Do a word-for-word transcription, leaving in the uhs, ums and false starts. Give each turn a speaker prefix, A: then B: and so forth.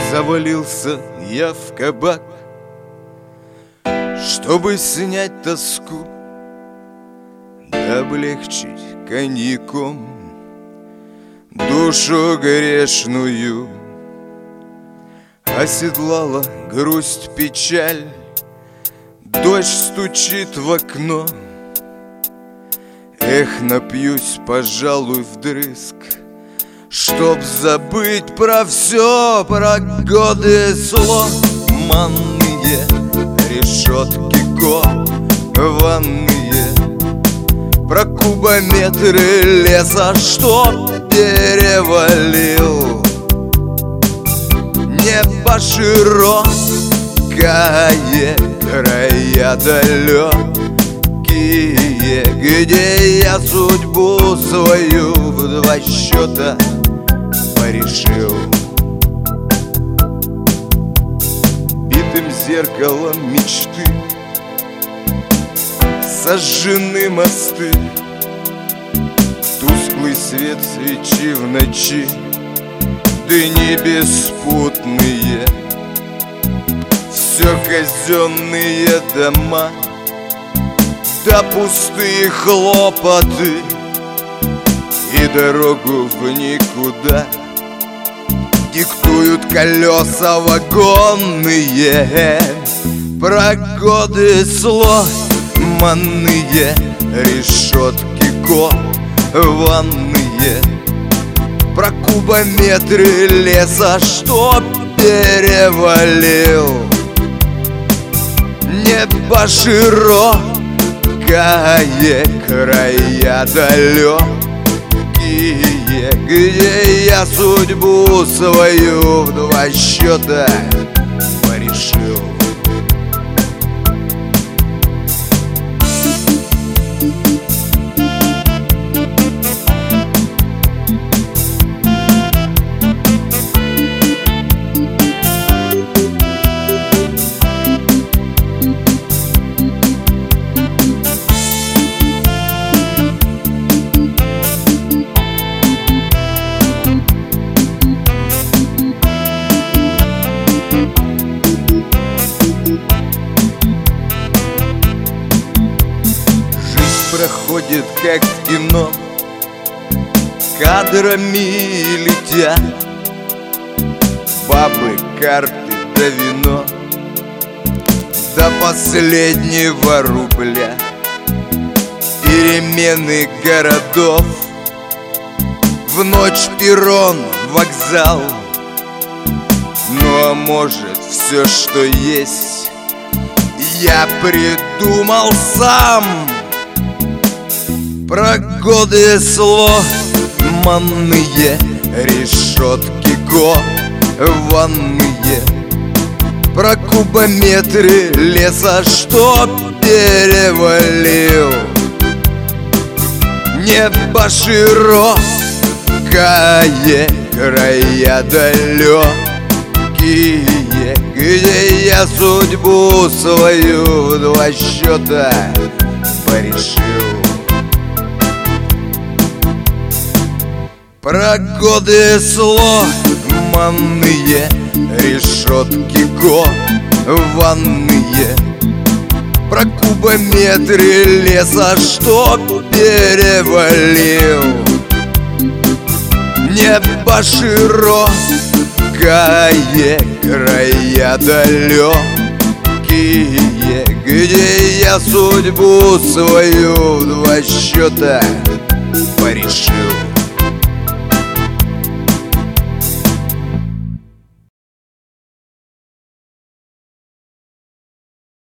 A: Завалился я в кабак, чтобы снять тоску, да облегчить коньяком душу грешную. Оседлала грусть, печаль, дождь стучит в окно. Эх, напьюсь, пожалуй, вдрызг, чтоб забыть про все, про годы сломанные, решетки кованые, про кубометры леса, что перевалил. Небо широкое, края далекие, где я судьбу свою в два счета порешил. Битым зеркалом мечты сожжены мосты, тусклый свет свечи в ночи, дни беспутные, все казенные дома, да пустые хлопоты, и дорогу в никуда диктуют колеса вагонные. Про годы сломанные, решетки кованые, про кубометры леса, что перевалил. Небо широкое, края далекие, где я судьбу свою в два счета порешил. Проходит, как в кино, кадрами летя бабы, карты да вино до последнего рубля. Перемены городов, в ночь перрон, вокзал. Ну а может, все, что есть, я придумал сам. Про годы сломанные, решетки кованые, про кубометры леса, что перевалил. Небо широкое, края далекие, где я судьбу свою в два счета порешил. Про годы сломанные, решетки кованые, про кубометры леса, что перевалил. Небо широкое, края далекие, где я судьбу свою в два счета порешил.